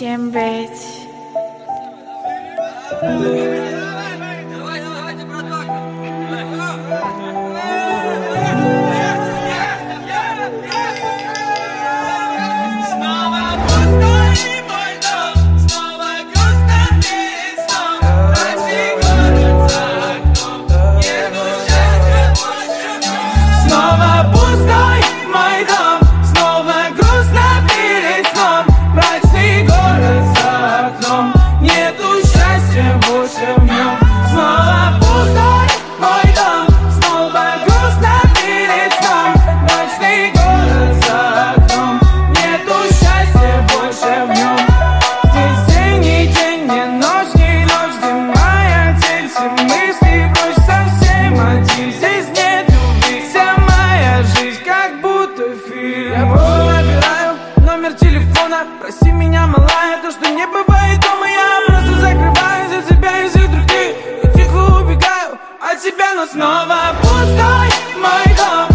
всем быть. Я просто набираю номер телефона. Прости меня, малая, то, что не бывает дома. Я просто закрываю за тебя и всех других и тихо убегаю от тебя, но снова пустой мой дом.